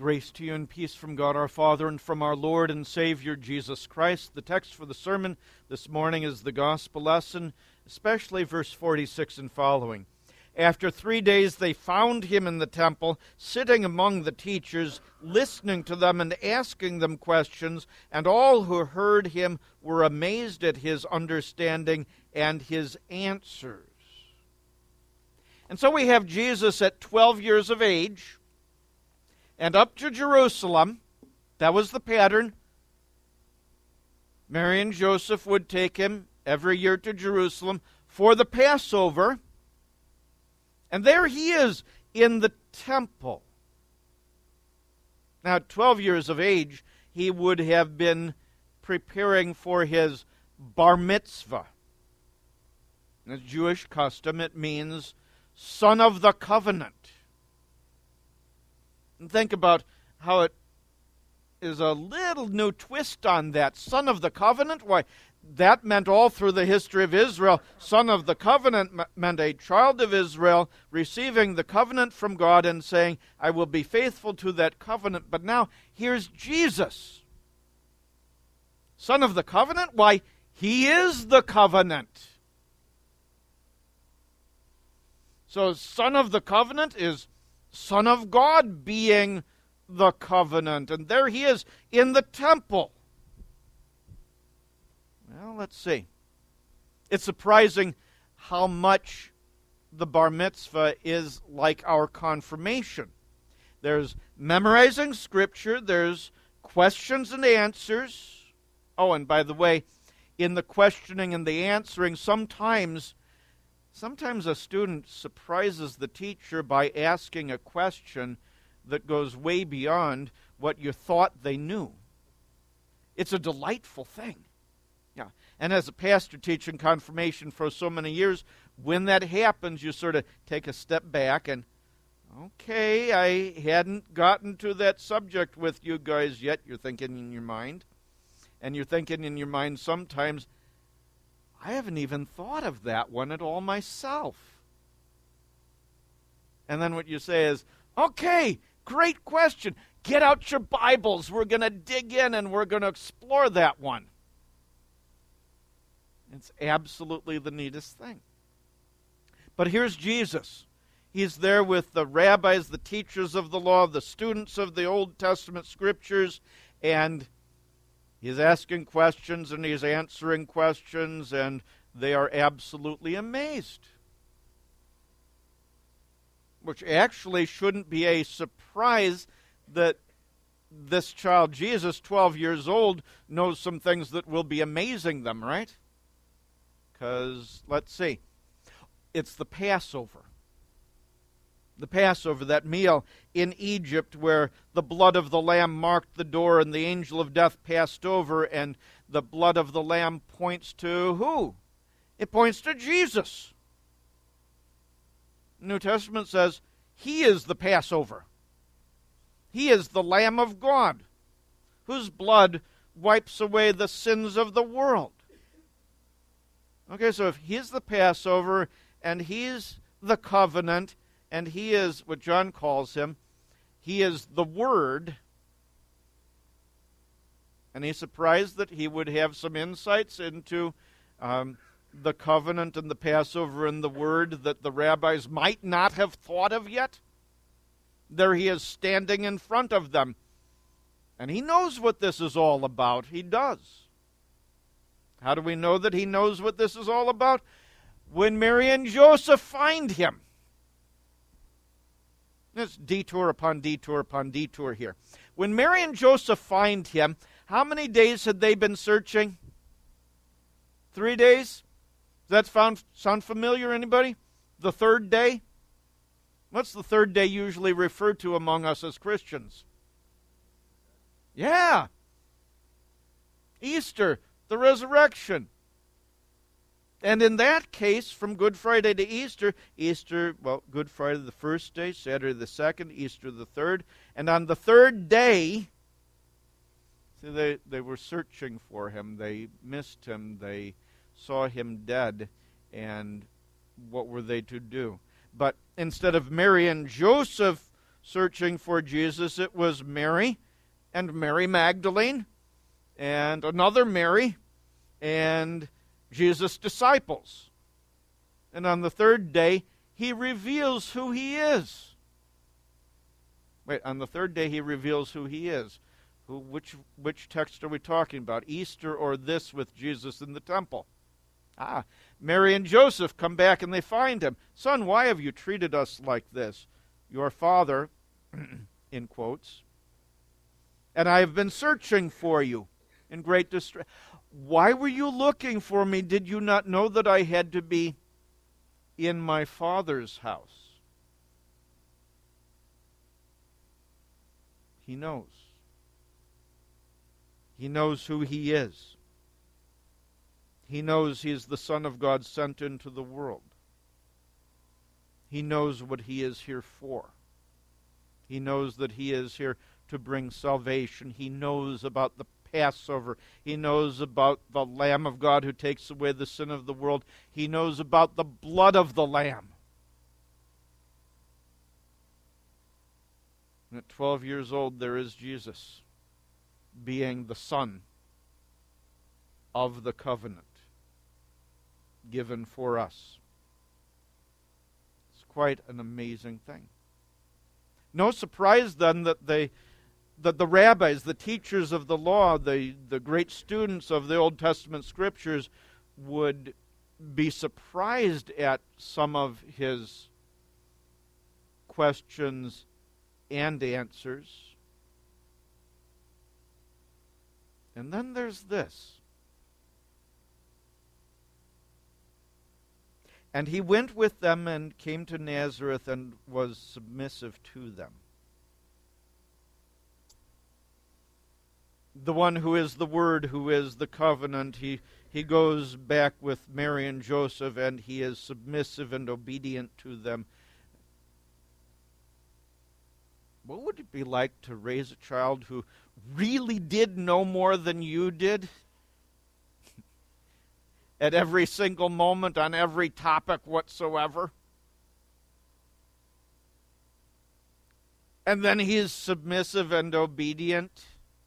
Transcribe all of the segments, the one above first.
Grace to you and peace from God our Father and from our Lord and Savior Jesus Christ. The text for the sermon this morning is the gospel lesson, especially verse 46 and following. After 3 days they found him in the temple, sitting among the teachers, listening to them and asking them questions, and all who heard him were amazed at his understanding and his answers. And so we have Jesus at 12 years of age, and up to Jerusalem. That was the pattern. Mary and Joseph would take him every year to Jerusalem for the Passover. And there he is in the temple. Now, at 12 years of age, he would have been preparing for his bar mitzvah. In Jewish custom, it means son of the covenant. And think about how it is a little new twist on that. Son of the covenant? Why, that meant all through the history of Israel. Son of the covenant meant a child of Israel receiving the covenant from God and saying, I will be faithful to that covenant. But now, here's Jesus. Son of the covenant? Why, he is the covenant. So, son of the covenant is Son of God being the covenant. And there he is in the temple. Well, let's see. It's surprising how much the bar mitzvah is like our confirmation. There's memorizing Scripture. There's questions and answers. Oh, and by the way, in the questioning and the answering, sometimes a student surprises the teacher by asking a question that goes way beyond what you thought they knew. It's a delightful thing. Yeah. And as a pastor teaching confirmation for so many years, when that happens, you sort of take a step back and, okay, I hadn't gotten to that subject with you guys yet, you're thinking in your mind. And you're thinking in your mind sometimes, I haven't even thought of that one at all myself. And then what you say is, okay, great question. Get out your Bibles. We're going to dig in and we're going to explore that one. It's absolutely the neatest thing. But here's Jesus. He's there with the rabbis, the teachers of the law, the students of the Old Testament Scriptures, and he's asking questions and he's answering questions, and they are absolutely amazed. Which actually shouldn't be a surprise that this child, Jesus, 12 years old, knows some things that will be amazing them, right? Because, let's see, it's the Passover. The Passover, that meal in Egypt where the blood of the lamb marked the door and the angel of death passed over, and the blood of the lamb points to who? It points to Jesus. The New Testament says he is the Passover. He is the Lamb of God, whose blood wipes away the sins of the world. Okay, so if he's the Passover and he's the covenant, and he is what John calls him, he is the Word. And he's surprised that he would have some insights into the covenant and the Passover and the Word that the rabbis might not have thought of yet. There he is standing in front of them. And he knows what this is all about. He does. How do we know that he knows what this is all about? When Mary and Joseph find him. It's detour upon detour upon detour here. When Mary and Joseph find him, how many days had they been searching? 3 days? Does that sound familiar, anybody? The third day? What's the third day usually referred to among us as Christians? Yeah. Easter, the resurrection. And in that case, from Good Friday to Easter, Good Friday the first day, Saturday the second, Easter the third. And on the third day, see, they were searching for him. They missed him. They saw him dead. And what were they to do? But instead of Mary and Joseph searching for Jesus, it was Mary and Mary Magdalene and another Mary and Jesus' disciples. And on the third day, he reveals who he is. Wait, on the third day he reveals who he is. Which text are we talking about? Easter or this with Jesus in the temple? Mary and Joseph come back and they find him. Son, why have you treated us like this? Your father, in quotes, and I have been searching for you in great distress. Why were you looking for me? Did you not know that I had to be in my Father's house? He knows. He knows who he is. He knows he is the Son of God sent into the world. He knows what he is here for. He knows that he is here to bring salvation. He knows about the Passover. He knows about the Lamb of God who takes away the sin of the world. He knows about the blood of the Lamb. And at 12 years old, there is Jesus, being the Son of the covenant given for us. It's quite an amazing thing. No surprise then that the rabbis, the teachers of the law, the great students of the Old Testament scriptures would be surprised at some of his questions and answers. And then there's this. And he went with them and came to Nazareth and was submissive to them. The one who is the Word, who is the covenant, he goes back with Mary and Joseph, and he is submissive and obedient to them. What would it be like to raise a child who really did know more than you did? At every single moment, on every topic whatsoever. And then he is submissive and obedient.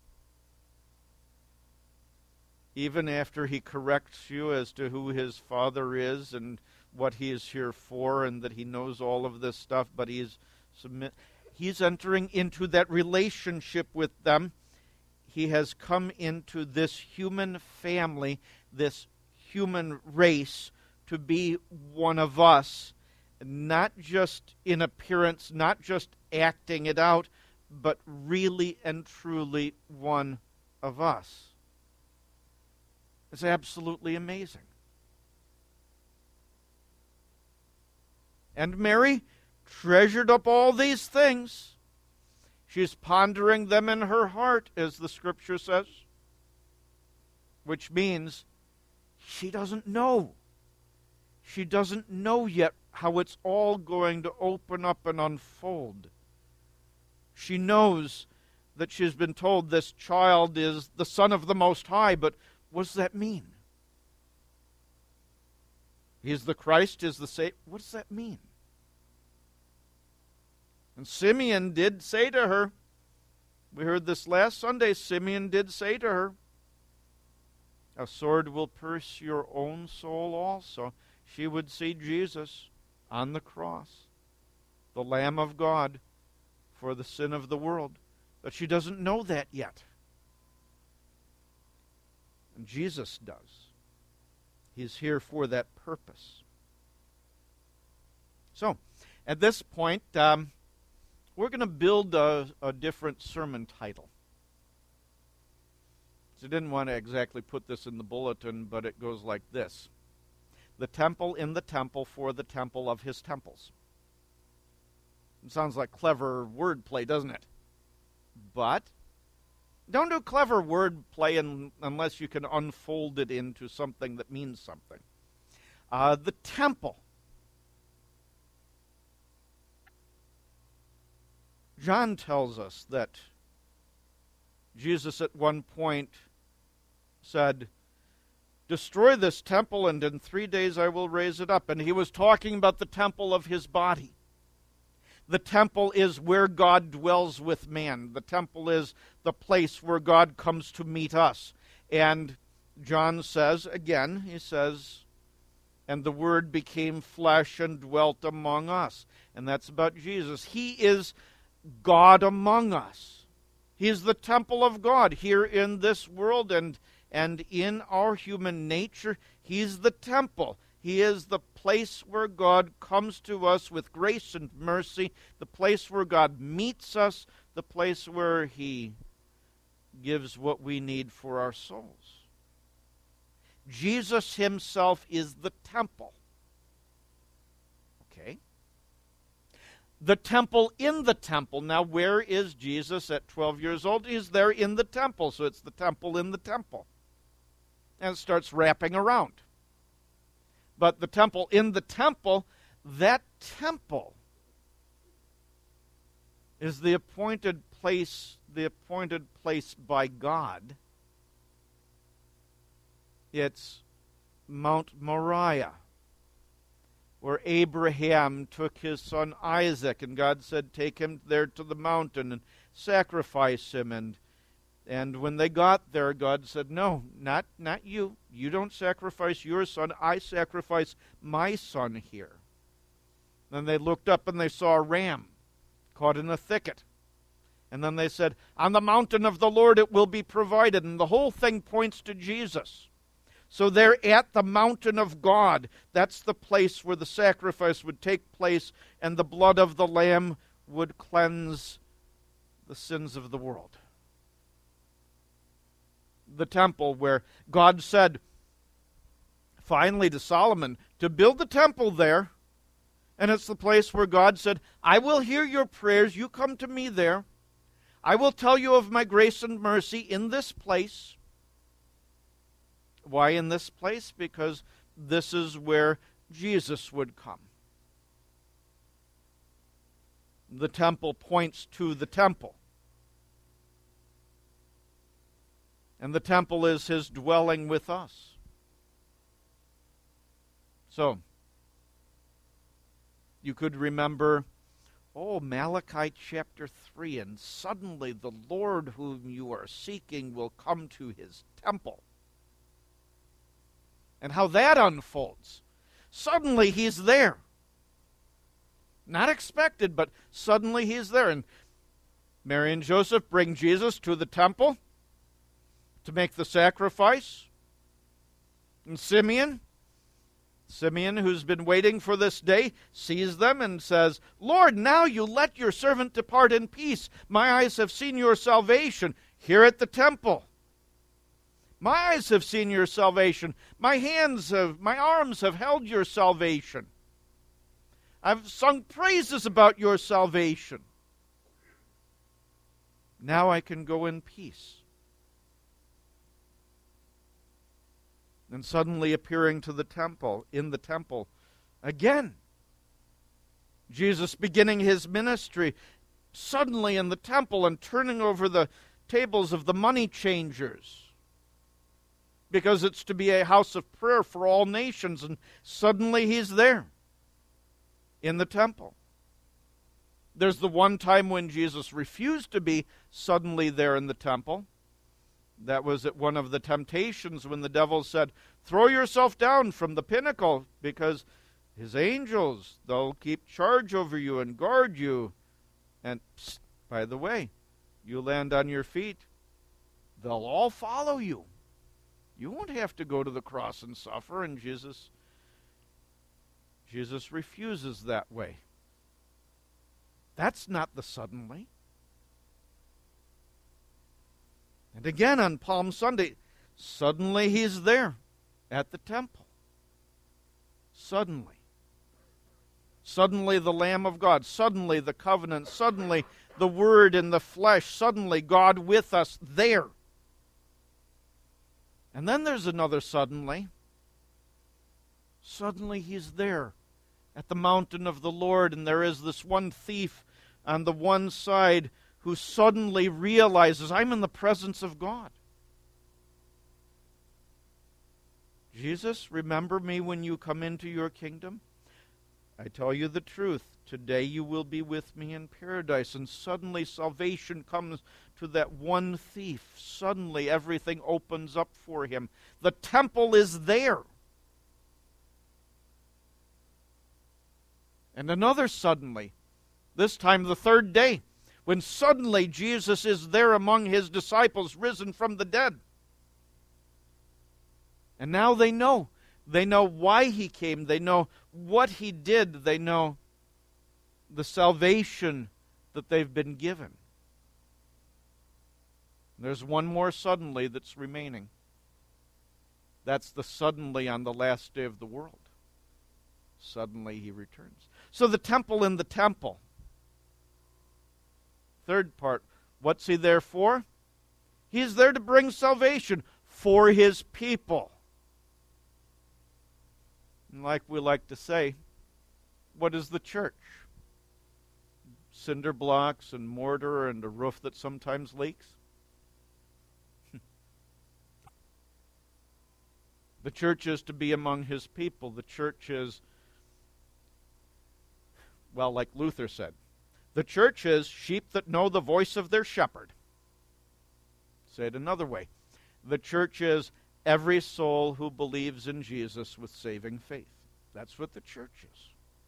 Even after he corrects you as to who his father is and what he is here for, and that he knows all of this stuff, but he's entering into that relationship with them. He has come into this human family, this human race, to be one of us, not just in appearance, not just acting it out, but really and truly one of us. It's absolutely amazing. And Mary treasured up all these things. She's pondering them in her heart, as the scripture says, which means she doesn't know. She doesn't know yet how it's all going to open up and unfold. She knows that she's been told this child is the Son of the Most High, but what does that mean? He's the Christ, is the Savior. What does that mean? And Simeon did say to her, we heard this last Sunday, Simeon did say to her, a sword will pierce your own soul also. She would see Jesus on the cross, the Lamb of God for the sin of the world. But she doesn't know that yet. And Jesus does. He's here for that purpose. So, at this point, we're going to build a different sermon title. So I didn't want to exactly put this in the bulletin, but it goes like this. The temple in the temple for the temple of his temples. It sounds like clever wordplay, doesn't it? But don't do clever wordplay unless you can unfold it into something that means something. The temple. John tells us that Jesus at one point said, destroy this temple and in 3 days I will raise it up. And he was talking about the temple of his body. The temple is where God dwells with man. The temple is the place where God comes to meet us. And John says, again, he says, and the Word became flesh and dwelt among us. And that's about Jesus. He is God among us. He is the temple of God here in this world and in our human nature. He's the temple. He is the place where God comes to us with grace and mercy, the place where God meets us, the place where He gives what we need for our souls. Jesus Himself is the temple. Okay? The temple in the temple. Now, where is Jesus at 12 years old? He's there in the temple, so it's the temple in the temple. And it starts wrapping around. But the temple in the temple, that temple is the appointed place by God. It's Mount Moriah, where Abraham took his son Isaac, and God said, take him there to the mountain and sacrifice him. And when they got there, God said, no, not you. You don't sacrifice your son. I sacrifice my son here. Then they looked up and they saw a ram caught in a thicket. And then they said, on the mountain of the Lord it will be provided. And the whole thing points to Jesus. So they're at the mountain of God. That's the place where the sacrifice would take place, and the blood of the Lamb would cleanse the sins of the world. The temple where God said finally to Solomon to build the temple there, and it's the place where God said, I will hear your prayers, you come to me there. I will tell you of my grace and mercy in this place. Why in this place? Because this is where Jesus would come. The temple points to the temple. And the temple is His dwelling with us. So, you could remember, Malachi chapter 3, and suddenly the Lord whom you are seeking will come to His temple. And how that unfolds. Suddenly He's there. Not expected, but suddenly He's there. And Mary and Joseph bring Jesus to the temple to make the sacrifice. And Simeon, who's been waiting for this day, sees them and says, Lord, now you let your servant depart in peace. My eyes have seen your salvation here at the temple. My eyes have seen your salvation. My arms have held your salvation. I've sung praises about your salvation. Now I can go in peace. And suddenly appearing to the temple, in the temple, again. Jesus beginning His ministry suddenly in the temple and turning over the tables of the money changers. Because it's to be a house of prayer for all nations, and suddenly He's there in the temple. There's the one time when Jesus refused to be suddenly there in the temple. That was at one of the temptations when the devil said, throw yourself down from the pinnacle, because His angels, they'll keep charge over you and guard you. And by the way, you land on your feet, they'll all follow you. You won't have to go to the cross and suffer. And Jesus refuses that way. That's not the suddenly. And again on Palm Sunday, suddenly He's there at the temple. Suddenly. Suddenly the Lamb of God. Suddenly the covenant. Suddenly the Word in the flesh. Suddenly God with us there. And then there's another suddenly. Suddenly He's there at the mountain of the Lord, and there is this one thief on the one side who suddenly realizes, I'm in the presence of God. Jesus, remember me when you come into your kingdom? I tell you the truth, Today you will be with me in paradise. And suddenly salvation comes to that one thief. Suddenly everything opens up for him. The temple is there. And another suddenly, this time the third day, when suddenly Jesus is there among his disciples, risen from the dead. And now they know. They know why he came. They know what he did. They know the salvation that they've been given. There's one more suddenly that's remaining. That's the suddenly on the last day of the world. Suddenly he returns. So the temple in the temple. Third part, what's he there for? He's there to bring salvation for his people. And like we like to say, what is the church? Cinder blocks and mortar and a roof that sometimes leaks? The church is to be among his people. The church is, well, like Luther said, the church is sheep that know the voice of their shepherd. Say it another way. The church is every soul who believes in Jesus with saving faith. That's what the church is.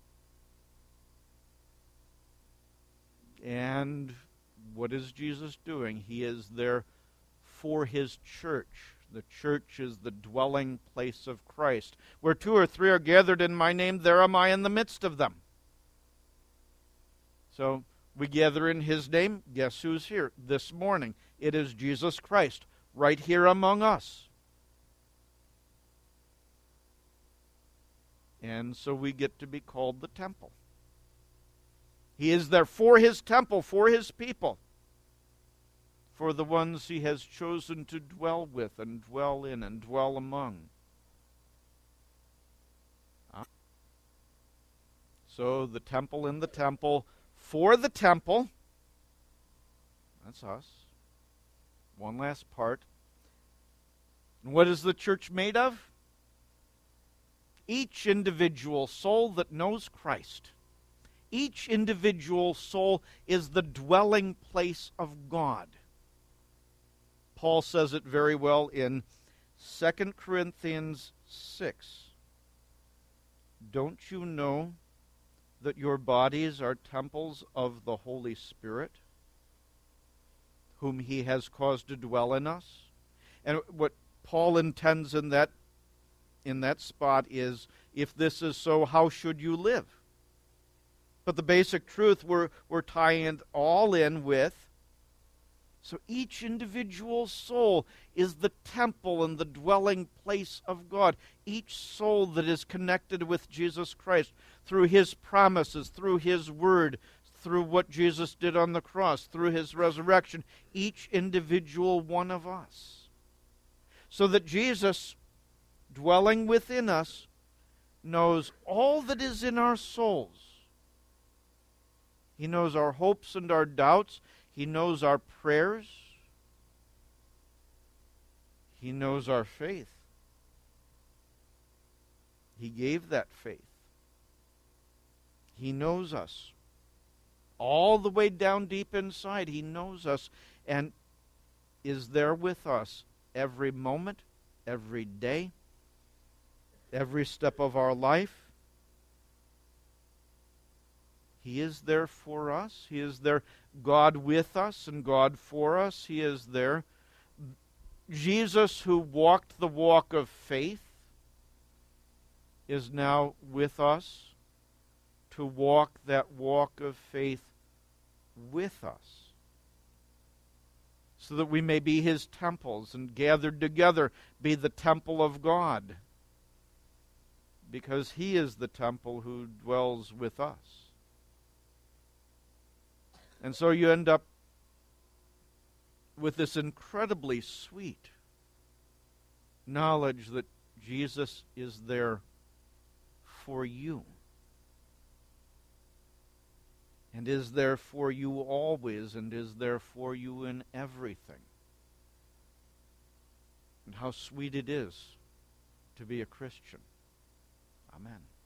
And what is Jesus doing? He is there for his church. The church is the dwelling place of Christ. Where two or three are gathered in my name, there am I in the midst of them. So we gather in his name. Guess who's here this morning? It is Jesus Christ, right here among us. And so we get to be called the temple. He is there for his temple, for his people, for the ones he has chosen to dwell with and dwell in and dwell among. So the temple in the temple, for the temple, that's us. One last part. And what is the church made of? Each individual soul that knows Christ. Each individual soul is the dwelling place of God. Paul says it very well in 2 Corinthians 6. Don't you know that your bodies are temples of the Holy Spirit, whom he has caused to dwell in us? And what Paul intends in that spot is, if this is so, how should you live? But the basic truth we're tying it all in with, so each individual soul is the temple and the dwelling place of God. Each soul that is connected with Jesus Christ through his promises, through his word, through what Jesus did on the cross, through his resurrection, each individual one of us. So that Jesus, dwelling within us, knows all that is in our souls. He knows our hopes and our doubts. He knows our prayers. He knows our faith. He gave that faith. He knows us. All the way down deep inside, he knows us and is there with us every moment, every day, every step of our life. He is there for us. He is there, God with us and God for us. He is there. Jesus, who walked the walk of faith, is now with us to walk that walk of faith with us, so that we may be his temples and gathered together be the temple of God, because he is the temple who dwells with us. And so you end up with this incredibly sweet knowledge that Jesus is there for you, and is there for you always, and is there for you in everything. And how sweet it is to be a Christian. Amen.